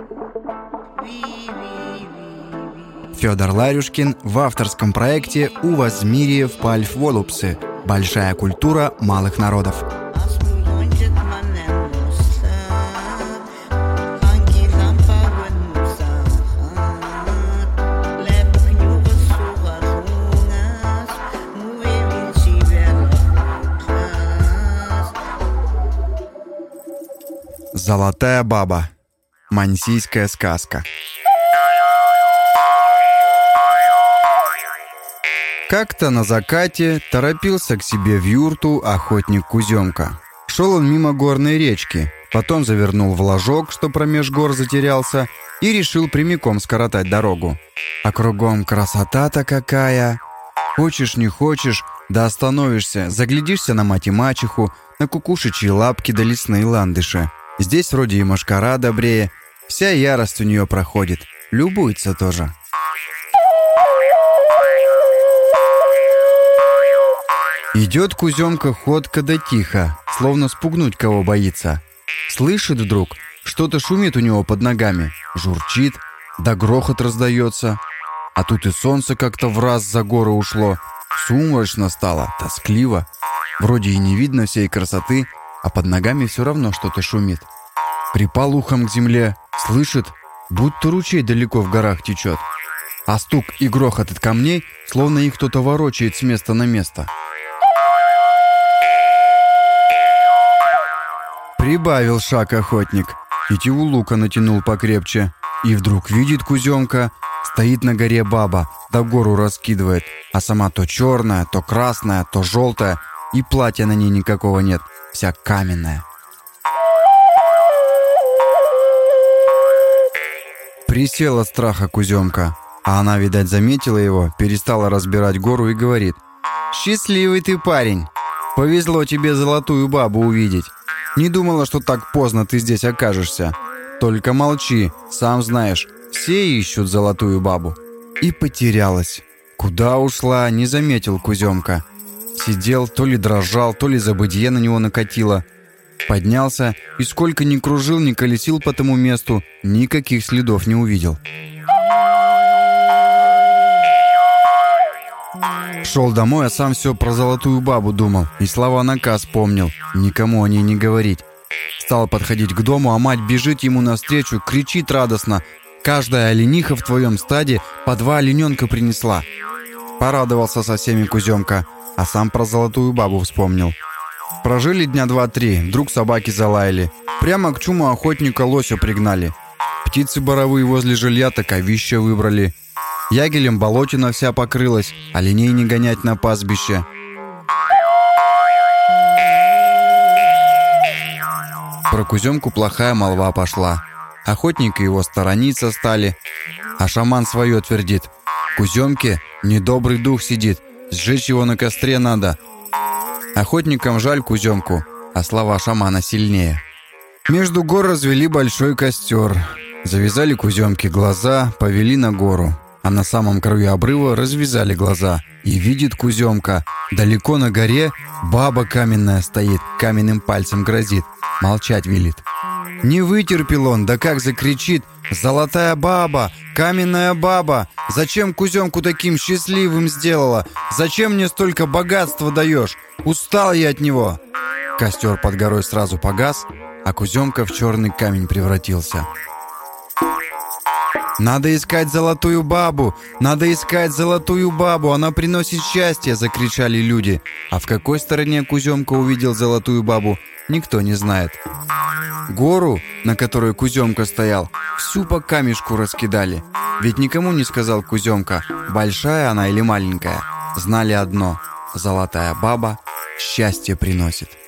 Федор Ларюшкин в авторском проекте «У Возмирие в Пальф Волупсы. Большая культура малых народов». Золотая баба. Мансийская сказка. Как-то на закате торопился к себе в юрту охотник Куземка. Шел он мимо горной речки, потом завернул в ложок, что промеж гор затерялся, и решил прямиком скоротать дорогу. А кругом красота-то какая! Хочешь не хочешь, да остановишься, заглядишься на мать и мачеху, на кукушечьи лапки да лесные ландыши. Здесь вроде и мошкара добрее, вся ярость у нее проходит, любуется тоже. Идет Куземка ходко да тихо, словно спугнуть кого боится. Слышит вдруг, что-то шумит у него под ногами, журчит, да грохот раздается. А тут и солнце как-то враз за горы ушло, сумрачно стало, тоскливо. Вроде и не видно всей красоты, а под ногами все равно что-то шумит. Припал ухом к земле, слышит, будто ручей далеко в горах течет. А стук и грохот от камней, словно их кто-то ворочает с места на место. Прибавил шаг охотник, тетиву лука натянул покрепче. И вдруг видит Куземка, стоит на горе баба, да гору раскидывает, а сама то черная, то красная, то желтая, и платья на ней никакого нет, вся каменная. Присел от страха Куземка, а она, видать, заметила его, перестала разбирать гору и говорит: «Счастливый ты парень! Повезло тебе золотую бабу увидеть. Не думала, что так поздно ты здесь окажешься. Только молчи, сам знаешь, все ищут золотую бабу». И потерялась. Куда ушла, не заметил Куземка. Сидел, то ли дрожал, то ли забытье на него накатило. Поднялся и сколько ни кружил, ни колесил по тому месту, никаких следов не увидел. Шел домой, а сам все про золотую бабу думал и слова наказ помнил, никому о ней не говорить. Стал подходить к дому, а мать бежит ему навстречу, кричит радостно: «Каждая олениха в твоем стаде по 2 олененка принесла». Порадовался со всеми Куземка, а сам про золотую бабу вспомнил. Прожили дня 2-3, вдруг собаки залаяли. Прямо к чуму охотника лося пригнали. Птицы боровые возле жилья таковища выбрали. Ягелем болотина вся покрылась, оленей не гонять на пастбище. Про Куземку плохая молва пошла. Охотники его сторониться стали. А шаман свое твердит: «Куземке недобрый дух сидит, сжечь его на костре надо». Охотникам жаль Куземку, а слова шамана сильнее. Между гор развели большой костер. Завязали Куземке глаза, повели на гору. А на самом краю обрыва развязали глаза. И видит Куземка, далеко на горе баба каменная стоит, каменным пальцем грозит, молчать велит. Не вытерпел он, да как закричит: «Золотая баба! Каменная баба! Зачем Куземку таким счастливым сделала? Зачем мне столько богатства даешь? Устал я от него!» Костер под горой сразу погас, а Куземка в черный камень превратился. «Надо искать золотую бабу! Надо искать золотую бабу! Она приносит счастье!» — закричали люди. А в какой стороне Куземка увидел золотую бабу, никто не знает. Гору, на которой Куземка стоял, всю по камешку раскидали. Ведь никому не сказал Куземка, большая она или маленькая. Знали одно: золотая баба счастье приносит.